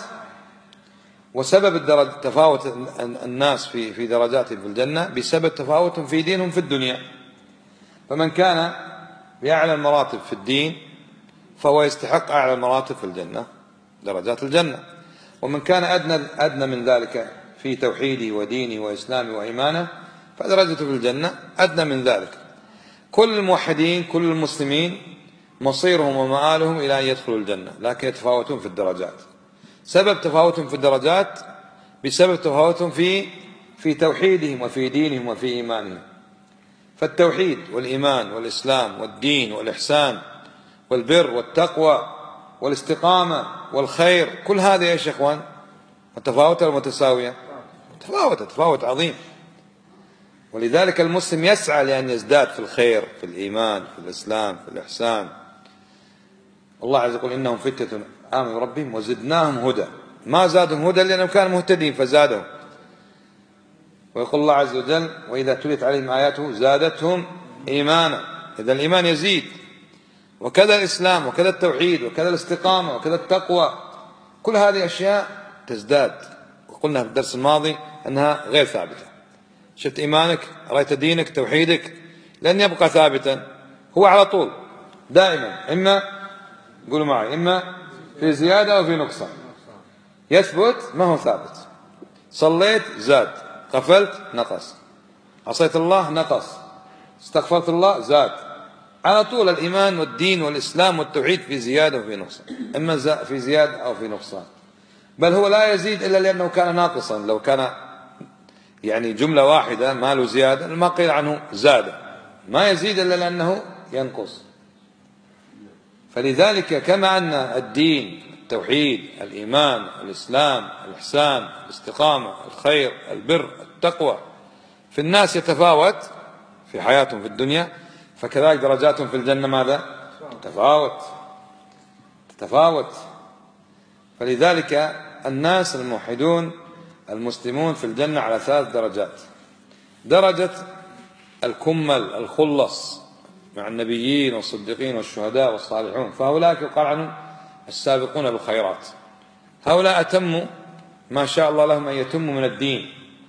وسبب تفاوت الناس في درجاتهم في الجنة بسبب تفاوتهم في دينهم في الدنيا. فمن كان بأعلى المراتب في الدين فهو يستحق أعلى المراتب في الجنة، درجات الجنة. ومن كان أدنى من ذلك في توحيده ودينه وإسلامه وإيمانه فدرجته في الجنة أدنى من ذلك. كل الموحدين كل المسلمين مصيرهم ومآلهم إلى أن يدخلوا الجنة، لكن يتفاوتون في الدرجات. سبب تفاوتهم في الدرجات بسبب تفاوتهم في توحيدهم وفي دينهم وفي إيمانهم. فالتوحيد والإيمان والإسلام والدين والإحسان والبر والتقوى والاستقامة والخير، كل هذه يا إخوان متفاوتة ولا متساوية؟ متفاوتة، تفاوت عظيم. ولذلك المسلم يسعى لأن يزداد في الخير، في الإيمان، في الإسلام، في الإحسان. الله عز وجل يقول إنهم فتية آمنوا بربهم وزدناهم هدى. ما زادهم هدى لأنهم كانوا مهتدين فزادهم. ويقول الله عز وجل وإذا تليت عليهم آياته زادتهم إيمانا. إذا الإيمان يزيد، وكذا الإسلام وكذا التوحيد وكذا الاستقامة وكذا التقوى، كل هذه أشياء تزداد. وقلنا في الدرس الماضي أنها غير ثابتة. شفت إيمانك، رأيت دينك، توحيدك لن يبقى ثابتا، هو على طول دائما إما، قولوا معي، إما في زيادة أو في نقصان. يثبت ما هو ثابت. صليت زاد، غفلت نقص، عصيت الله نقص، استغفرت الله زاد. على طول الإيمان والدين والإسلام والتوحيد في زيادة وفي نقصان، إما في زيادة أو في نقصان. بل هو لا يزيد إلا لأنه كان ناقصا. لو كان يعني جملة واحدة ما له زيادة ما قيل عنه زاد، ما يزيد إلا لأنه ينقص. فلذلك كما أن الدين، التوحيد، الإيمان، الإسلام، الإحسان، الاستقامة، الخير، البر، التقوى في الناس يتفاوت في حياتهم في الدنيا، فكذلك درجاتهم في الجنة ماذا؟ تتفاوت. فلذلك الناس الموحدون المسلمون في الجنة على 3 درجات. درجة الكمل الخلص مع النبيين والصديقين والشهداء والصالحون، فهؤلاء يقال عنهم السابقون بالخيرات. هؤلاء أتموا ما شاء الله لهم أن يتموا من الدين،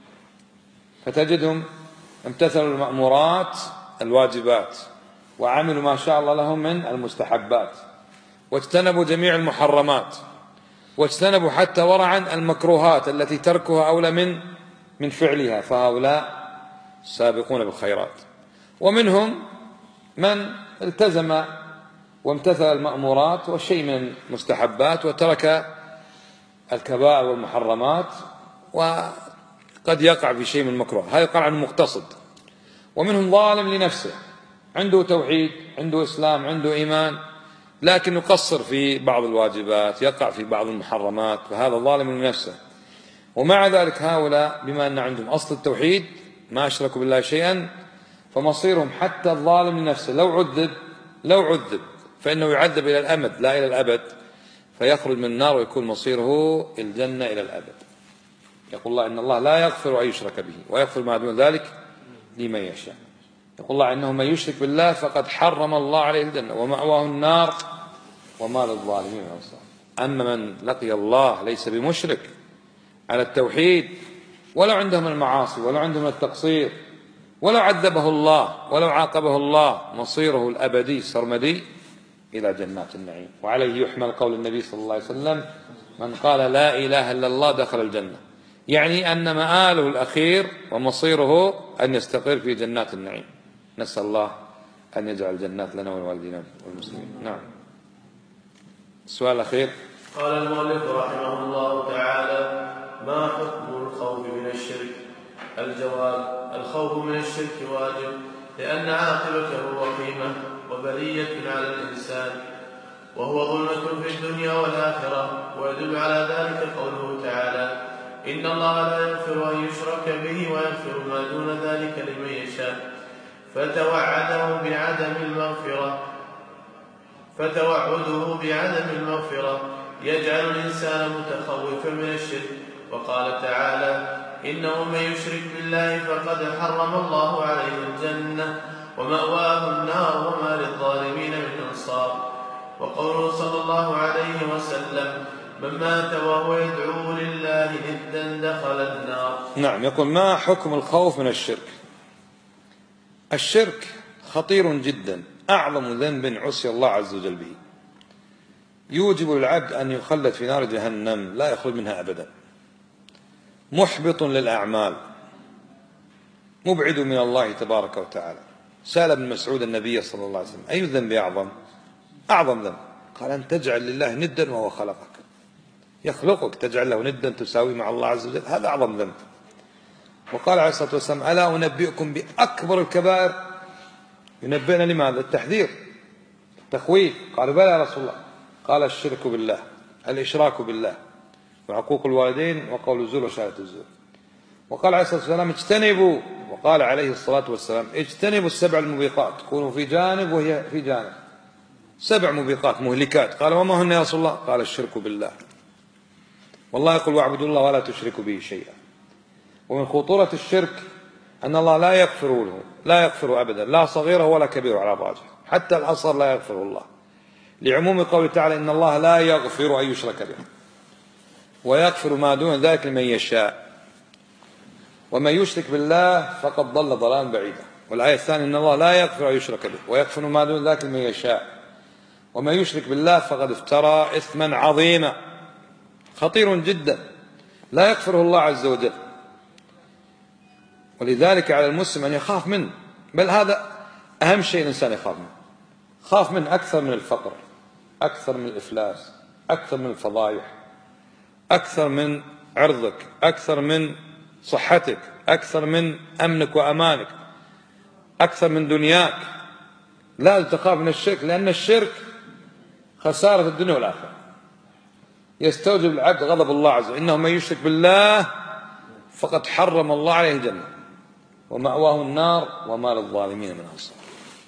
فتجدهم امتثلوا المأمورات الواجبات، وعملوا ما شاء الله لهم من المستحبات، واجتنبوا جميع المحرمات، واجتنبوا حتى ورعا المكروهات التي تركها أولى من فعلها. فهؤلاء السابقون بالخيرات. ومنهم من التزم وامتثل المأمورات والشيء من المستحبات، وترك الكبائر والمحرمات، وقد يقع في شيء من المكروه، هذا يقال عنه مقتصد. ومنهم ظالم لنفسه، عنده توحيد، عنده إسلام، عنده إيمان، لكن يقصر في بعض الواجبات، يقع في بعض المحرمات، فهذا ظالم لنفسه. ومع ذلك هؤلاء بما أن عندهم أصل التوحيد ما أشركوا بالله شيئا، فمصيرهم حتى الظالم لنفسه لو عذب فإنه يعذب إلى الأمد لا إلى الأبد، فيخرج من النار ويكون مصيره الجنة إلى الأبد. يقول الله إن الله لا يغفر أن يشرك به ويغفر ما دون ذلك لمن يشاء. يقول الله إنه من يشرك بالله فقد حرم الله عليه الجنة ومأواه النار وما للظالمين من أنصار. أما من لقي الله ليس بمشرك على التوحيد، ولو عندهم المعاصي ولو عندهم التقصير، ولو عذبه الله ولو عاقبه الله، مصيره الأبدي السرمدي إلى جنات النعيم. وعليه يحمل قول النبي صلى الله عليه وسلم من قال لا إله إلا الله دخل الجنة، يعني أن مآله الأخير ومصيره أن يستقر في جنات النعيم. نسأل الله أن يجعل الجنات لنا ولوالدينا والمسلمين. نعم. السؤال الأخير. قال المؤلف رحمه الله تعالى: ما حكم الخوف من الشرك؟ الجواب: الخوف من الشرك واجب، لأن عاقبته وخيمة وبلية على الإنسان، وهو ظلمة في الدنيا والآخرة. ويدل على ذلك قوله تعالى: إن الله لا يغفر أن يشرك به ويغفر ما دون ذلك لمن يشاء. فتوعده بعدم المغفرة يجعل الإنسان متخوفا من الشرك. وقال تعالى: إنه من يشرك بالله فقد حرم الله عليه الجنة ومأواه النار وما للظالمين من أنصار. وقوله صلى الله عليه وسلم: من مات وهو يدعو لله ندا دخل النار. نعم. يقول: ما حكم الخوف من الشرك؟ الشرك خطير جدا، أعظم ذنب عصي الله عز وجل به، يوجب للعبد أن يخلد في نار جهنم لا يخرج منها أبدا، محبط للأعمال، مبعد من الله تبارك وتعالى. سأل ابن مسعود النبي صلى الله عليه وسلم: أي الذنب أعظم؟ أعظم ذنب. قال: أن تجعل لله ندا وهو خلقك، يخلقك تجعل له ندا تساوي مع الله عز وجل، هذا أعظم ذنب. وقال عليه الصلاة والسلام: ألا أنبئكم بأكبر الكبائر؟ ينبئنا لماذا؟ التحذير، التخويف. قالوا: بلى يا رسول الله. قال: الشرك بالله، الإشراك بالله، وعقوق الوالدين، وقول الزور، وشهادة الزور. وقال عليه الصلاة والسلام: اجتنبوا، وقال عليه الصلاة والسلام: اجتنبوا السبع الموبقات، كونوا في جانب وهي في جانب. 7 موبقات مهلكات. قال: وما هن يا رسول الله؟ قال: الشرك بالله. والله يقول: واعبدوا الله ولا تشركوا به شيئا. ومن خطورة الشرك أن الله لا يغفر أبدا، لا صغيره ولا كبيره على الراجح، حتى الأصغر لا يغفره الله، لعموم قوله تعالى: إن الله لا يغفر أن يشرك به ويغفر ما دون ذلك لمن يشاء، ومن يشرك بالله فقد ضل ضلالا بعيدا. والآية الثانية: إن الله لا يغفر أن يشرك به ويغفر ما دون ذلك لمن يشاء، ومن يشرك بالله فقد افترى إثما عظيما، خطير جدا لا يغفره الله عز وجل. ولذلك على المسلم أن يخاف منه، بل هذا أهم شيء الإنسان يخاف منه. خاف منه أكثر من الفقر، أكثر من الإفلاس، أكثر من الفضايح، أكثر من عرضك، أكثر من صحتك، أكثر من أمنك وأمانك، أكثر من دنياك. لا تخاف من الشرك، لأن الشرك خسارة الدنيا والآخرة، يستوجب العبد غضب الله عز وجل. إنه من يشرك بالله فقد حرم الله عليه الجنة ومأواه النار وما للظالمين من أنصار.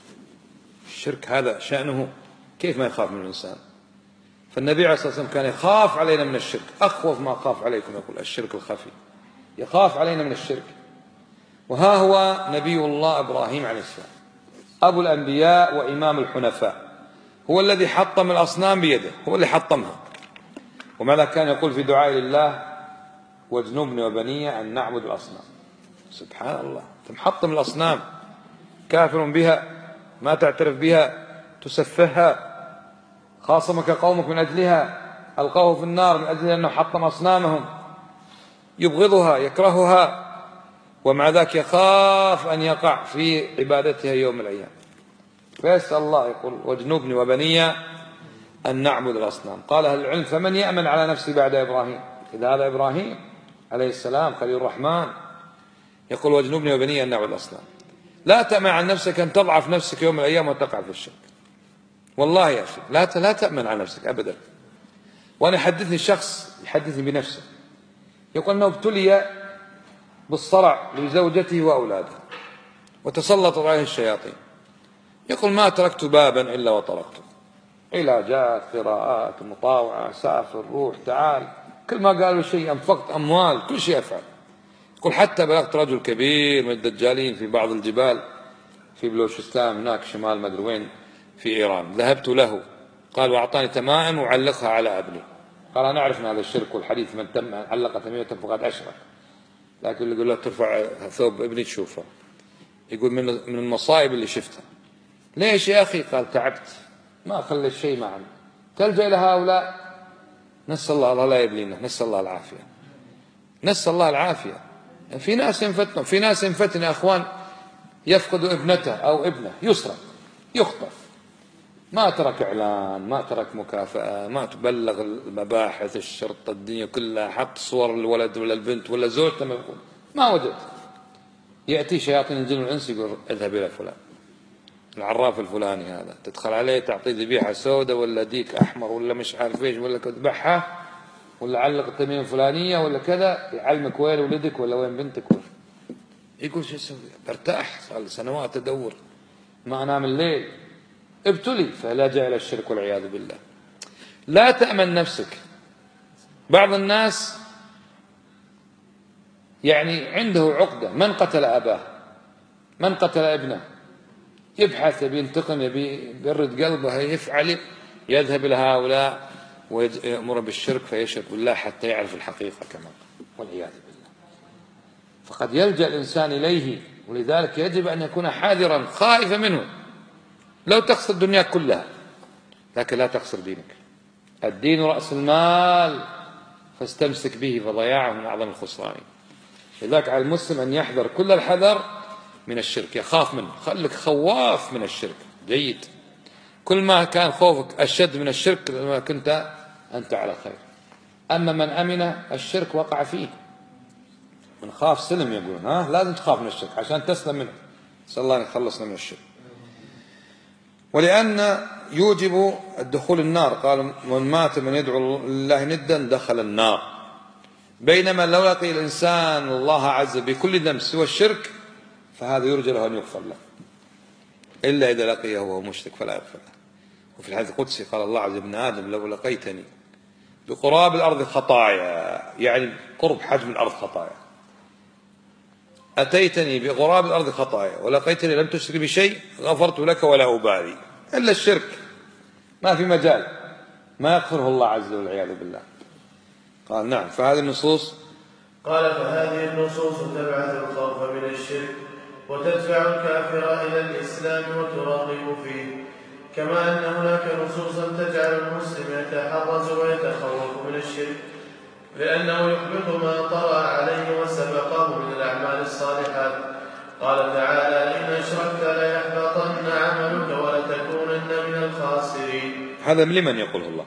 الشرك هذا شأنه، كيف ما يخاف من الإنسان؟ فالنبي عليه الصلاة والسلام كان يخاف علينا من الشرك، أخوف ما خاف عليكم، يقول: الشرك الخفي، يخاف علينا من الشرك. وها هو نبي الله إبراهيم عليه السلام، أبو الأنبياء وإمام الحنفاء، هو الذي حطم الأصنام بيده، هو اللي حطمها. وماذا كان يقول في دعاء لله: واجنبني وبني أن نعبد الأصنام. سبحان الله، تمحطم الأصنام، كافر بها، ما تعترف بها، تسفهها، خاصمك قومك من أجلها، ألقوه في النار من أجل أنه حطم أصنامهم، يبغضها، يكرهها، ومع ذلك يخاف أن يقع في عبادتها يوم من الأيام، فيسأل الله، يقول: واجنبني وبني أن نعبد الأصنام. قال أهل العلم: فمن يأمن على نفسه بعد إبراهيم؟ إذا هذا إبراهيم عليه السلام خليل الرحمن يقول: واجنبني وبني أن نعبد الأصنام. لا تأمن على نفسك أن تضعف نفسك يوم من الأيام وتقع في الشرك، والله يا أخي لا تأمن على نفسك أبدا. وأنا يحدثني شخص، يحدثني بنفسه، يقول أنه ابتلي بالصرع لزوجته وأولاده وتسلط عليه الشياطين. يقول: ما تركت بابا إلا وطرقته، علاجات، قراءات، مطاوعة، سافر، روح، تعال، كل ما قالوا شيء أنفقت أموال، كل شيء أفعل. يقول: حتى بلغت رجل كبير من الدجالين في بعض الجبال في بلوشستان هناك شمال مدري وين في إيران، ذهبت له، قال: وأعطاني تمائم وعلقها على ابني. قال: أنا أعرف من هذا الشرك والحديث: من تم علق تميمة فقد أشرك. لكن يقول له: ترفع ثوب ابني تشوفه. يقول: من المصائب اللي شفتها. ليش يا أخي؟ قال: تعبت، ما خلى شيء معنا، تلجأ إلى هؤلاء. نسأل الله لا يبلينا، نسأل الله العافية، نسأل الله العافية. في ناس ينفتنوا، في ناس ينفتن يا أخوان، يفقد ابنته أو ابنه، يسرق، يخطف، ما ترك إعلان، ما ترك مكافأة، ما تبلغ المباحث الشرطة الدنيا كلها، حط صور الولد ولا البنت ولا زوجته، ما وجد. يأتي شياطين الجن والإنس يقول اذهب إلى فلان العراف الفلاني هذا، تدخل عليه تعطيه ذبيحة سوداء ولا ديك أحمر ولا مش عارف إيش ولا تذبحها ولا علق التميمة الفلانية ولا كذا، يعلمك وين ولدك ولا وين بنتك يقول شو اسوي؟ برتاح، صار لي سنوات أدور ما أنام الليل. ابتلي فلجأ إلى الشرك والعياذ بالله. لا تأمن نفسك. بعض الناس يعني عنده عقدة، من قتل أباه، من قتل ابنه، يبحث، يبي ينتقم، يبي يبرد قلبه، يفعل، يذهب إلى هؤلاء ويأمر بالشرك فيشرك بالله حتى يعرف الحقيقة كما والعياذ بالله. فقد يلجأ الإنسان إليه، ولذلك يجب أن يكون حذرا خائفا منه. لو تخسر دنياك كلها لكن لا تخسر دينك. الدين رأس المال فاستمسك به، فضياعه من أعظم الخسران. لذلك على المسلم أن يحذر كل الحذر من الشرك، يخاف منه، خلك خواف من الشرك. جيد، كل ما كان خوفك أشد من الشرك لما كنت أنت على خير. أما من أمن الشرك وقع فيه. من خاف سلم، يقولون لازم تخاف من الشرك عشان تسلم منه. نسأل الله أن يخلصنا من الشرك. ولأن يوجب الدخول النار، قال من مات من يدعو لله ندا دخل النار. بينما لو لقي الإنسان الله عز بكل ذنب سوى الشرك فهذا يرجى له أن يغفر له، إلا إذا لقيه وهو مشرك فلا يغفر له. وفي الحديث القدسي قال الله عز ابن آدم لو لقيتني بقراب الأرض خطايا، يعني قرب حجم الأرض خطايا، أتيتني بغراب الأرض خطايا ولقيتني لم تشرك بشيء غفرت لك ولا أبالي. إلا الشرك ما في مجال، ما يغفره الله عز وجل والعياذ بالله. قال نعم. فهذه النصوص، قال فهذه النصوص تبعث الخوف من الشرك وتدفع الكافر إلى الإسلام وتراقب فيه، كما أن هناك نصوصا تجعل المسلم يتحرز ويتخوف من الشرك لأنه يحبط ما طرأ عليه وسبقه من الأعمال الصالحات. قال تعالى إن أشركت ليحبطن عملك ولتكونن من الخاسرين. هذا لمن يقول الله؟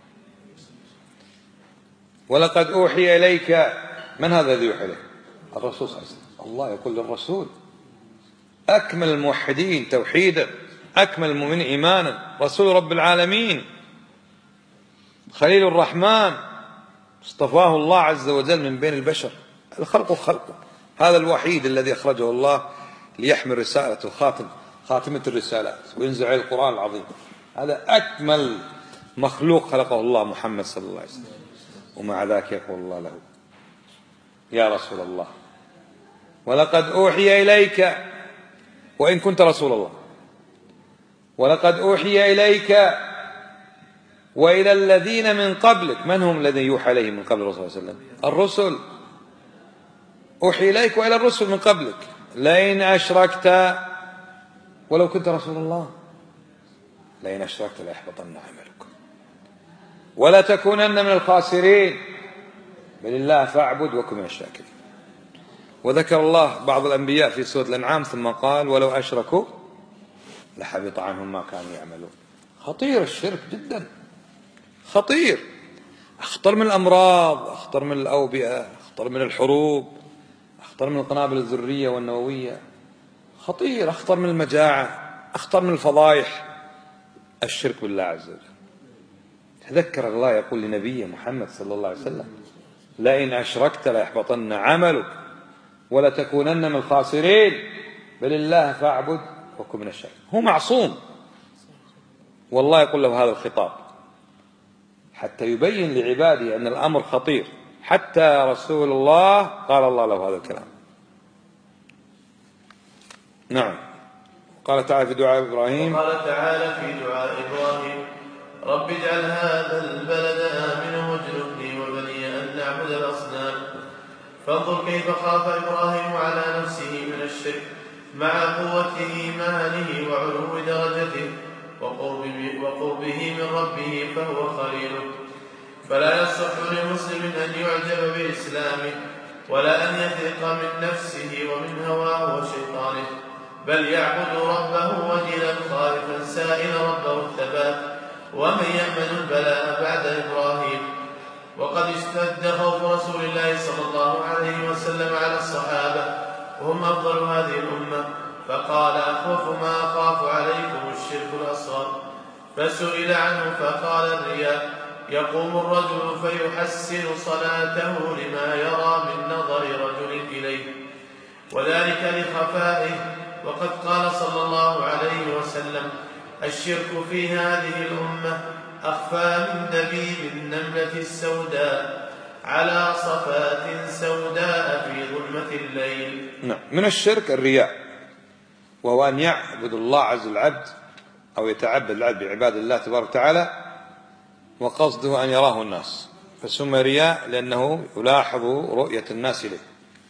ولقد أوحي إليك، من هذا الذي يوحي إليه؟ الرسول صلى الله عليه وسلم. الله يقول للرسول أكمل الموحدين توحيدا، أكمل المؤمنين إيمانا، رسول رب العالمين، خليل الرحمن، اصطفاه الله عز وجل من بين البشر، الخلق خلقه. هذا الوحيد الذي أخرجه الله ليحمل رسالته، خاتمة الرسالات، وينزل عليه القرآن العظيم. هذا أكمل مخلوق خلقه الله محمد صلى الله عليه وسلم. ومع ذلك يقول الله له يا رسول الله ولقد أوحي إليك، وإن كنت رسول الله، ولقد أوحي إليك وإلى الذين من قبلك. من هم الذين يوحى إليهم من قبل الرسول صلى الله عليه وسلم؟ الرسل. أوحي إليك وإلى الرسل من قبلك لئن أشركت، ولو كنت رسول الله، لئن أشركت ليحبطن عملك ولا تكونن من الخاسرين، بل الله فاعبد وكن من الشاكرين. وذكر الله بعض الأنبياء في سورة الأنعام ثم قال ولو أشركوا لحبط عنهم ما كانوا يعملون. خطير الشرك جدا، خطير، أخطر من الأمراض، أخطر من الأوبئة، أخطر من الحروب، أخطر من القنابل الذرية والنووية، خطير، أخطر من المجاعة، أخطر من الفضائح. الشرك بالله عز وجل. تذكر الله يقول لنبيه محمد صلى الله عليه وسلم لئن أشركت ليحبطن عملك ولتكونن من الخاسرين، بل الله فاعبد وكن من الشاكرين. هو معصوم، والله يقول له هذا الخطاب حتى يبين لعباده أن الأمر خطير. حتى رسول الله قال الله له هذا الكلام. نعم. قال تعالى في دعاء إبراهيم، وقال تعالى في دعاء إبراهيم رب اجعل هذا البلد آمنا واجنبني وبني أن نعبد الأصنام. فانظر كيف خاف إبراهيم على نفسه من الشرك مع قوة إيمانه وعلو درجته وقربه من ربه فهو خليله. فلا يصح لمسلم أن يعجب بإسلامه ولا أن يثق من نفسه ومن هواه وشيطانه، بل يعبد ربه وجلا خائفا سائل ربه الثبات، ومن يأمن البلاء بعد إبراهيم. وقد اشتد خوف رسول الله صلى الله عليه وسلم على الصحابة وهم أفضل هذه الأمة، فقال: أخوف ما أخاف عليكم الشرك الأصغر. فسئل عنه فقال: الرياء. يقوم الرجل فيحسن صلاته لما يرى من نظر رجل إليه، وذلك لخفائه. وقد قال صلى الله عليه وسلم: الشرك في هذه الأمة أخفى من دبيب النملة السوداء على صفات سوداء في ظلمة الليل. نعم، من الشرك الرياء، وهو أن يعبد الله عز العبد أو يتعبد العبد بعباد الله تبارك وتعالى وقصده أن يراه الناس، فسمي رياء لأنه يلاحظ رؤية الناس إليه،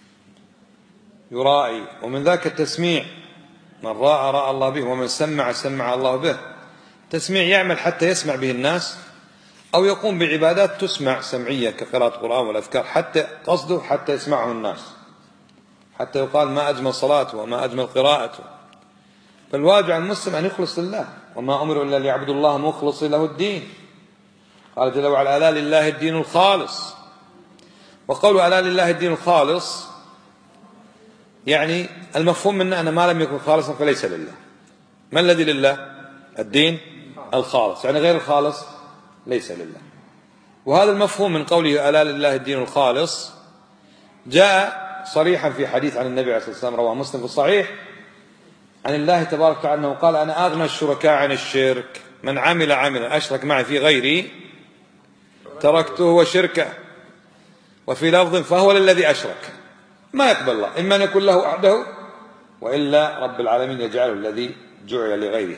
يرائي. ومن ذاك التسميع، من رأى الله به، ومن سمع الله به. تسميع يعمل حتى يسمع به الناس، أو يقوم بعبادات تسمع سمعية كقراءة القرآن والأذكار، حتى قصده حتى يسمعه الناس، حتى يقال ما أجمل صلاته وما أجمل قراءته. فالواجب على المسلم أن يخلص لله، وما أمروا إلا ليعبدوا الله مخلصين له الدين. قال جل وعلا: ألا لله الدين الخالص. وقولوا ألا لله الدين الخالص يعني المفهوم منه أن ما لم يكن خالصا فليس لله. ما الذي لله؟ الدين الخالص، يعني غير الخالص ليس لله. وهذا المفهوم من قوله ألا لله الدين الخالص جاء صريحا في حديث عن النبي عليه الصلاة والسلام رواه مسلم في الصحيح عن الله تبارك وتعالى أنه قال: أنا أغنى الشركاء عن الشرك، من عمل عملا أشرك معي في غيري تركته وشركه. وفي لفظ: فهو للذي أشرك. ما يقبل الله، إما أن يكون له وحده، وإلا رب العالمين يجعله الذي جعل لغيره.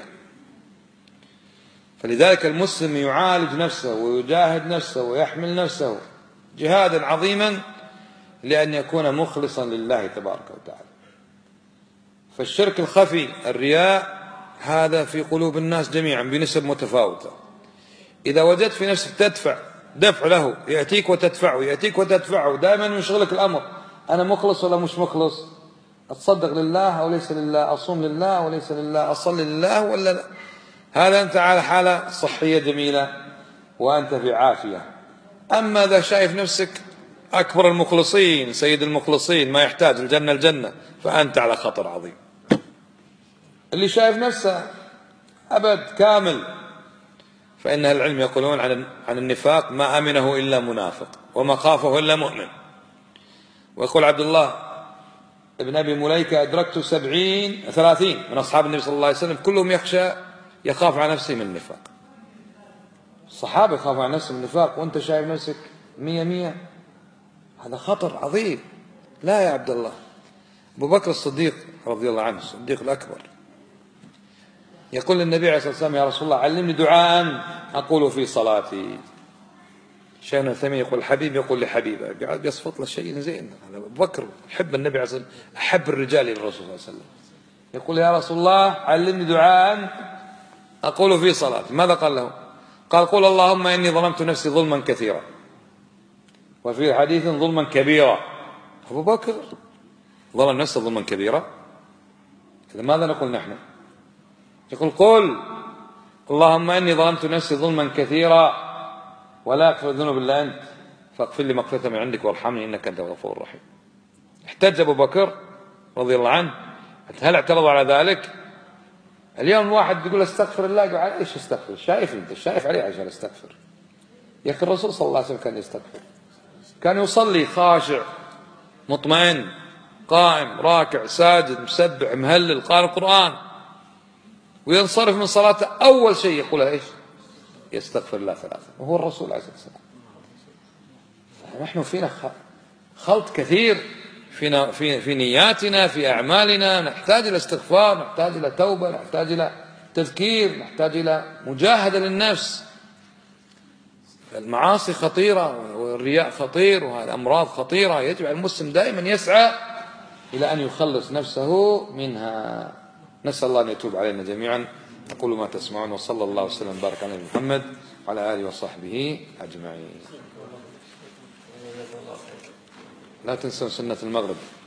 فلذلك المسلم يعالج نفسه ويجاهد نفسه ويحمل نفسه جهادا عظيما لأن يكون مخلصا لله تبارك وتعالى. فالشرك الخفي الرياء هذا في قلوب الناس جميعا بنسب متفاوتة. إذا وجدت في نفسك تدفع دفع له، يأتيك وتدفعه، يأتيك وتدفعه، دائما يشغلك الأمر: أنا مخلص ولا مش مخلص؟ أتصدق لله أو ليس لله؟ أصوم لله وليس لله؟ أصلي لله ولا لا؟ هذا أنت على حالة صحية جميلة وأنت في عافية. أما إذا شايف نفسك أكبر المخلصين سيد المخلصين ما يحتاج الجنة فأنت على خطر عظيم. اللي شايف نفسه أبد كامل، فإن العلم يقولون عن النفاق: ما أمنه إلا منافق وما خافه إلا مؤمن. ويقول عبد الله ابن أبي مليكة: أدركت 30 من أصحاب النبي صلى الله عليه وسلم كلهم يخاف على نفسه من النفاق. الصحابة يخافوا على نفسهم من النفاق وأنت شايف نفسك 100، هذا خطر عظيم. لا يا عبد الله. أبو بكر الصديق رضي الله عنه الصديق الأكبر يقول للنبي عليه الصلاة والسلام: يا رسول الله علمني دعاء أقول في صلاتي. شيخنا الثمين يقول: الحبيب يقول لحبيبه، قاعد يصفط له شيء زين. أبو بكر يحب النبي عليه الصلاة والسلام، أحب الرجال إلى الرسول صلى الله عليه وسلم. يقول: يا رسول الله علمني دعاء أقول في صلاتي. ماذا قال له؟ قال: قل اللهم إني ظلمت نفسي ظلما كثيرا، وفي حديث ظلما كبيرا. أبو بكر ظلم نفسه ظلما كبيرا، إذا ماذا نقول نحن؟ يقول: قل اللهم إني ظلمت نفسي ظلما كثيرا ولا أغفر الذنوب إلا أنت فاغفر لي مغفرة من عندك وارحمني إنك أنت الغفور الرحيم. احتج أبو بكر رضي الله عنه، هل اعترضوا على ذلك؟ اليوم واحد يقول استغفر الله، يقول: على ايش استغفر؟ شايف عليه عشان استغفر. يا أخي الرسول صلى الله عليه وسلم كان يستغفر، كان يصلي خاشع مطمئن قائم راكع ساجد مسبح مهلل قارئ القرآن، وينصرف من صلاته أول شيء يقولها إيش؟ يستغفر الله 3، وهو الرسول عليه الصلاة والسلام. نحن فينا خلط كثير في نياتنا في أعمالنا، نحتاج إلى استغفار، نحتاج إلى توبة، نحتاج إلى تذكير، نحتاج إلى مجاهدة للنفس. المعاصي خطيرة والرياء خطير وهذه أمراض خطيرة، يجب على المسلم دائما يسعى إلى أن يخلص نفسه منها. نسأل الله أن يتوب علينا جميعا. أقول ما تسمعون، وصلى الله وسلم وبارك على محمد وعلى آله وصحبه أجمعين. لا تنسوا سنة المغرب.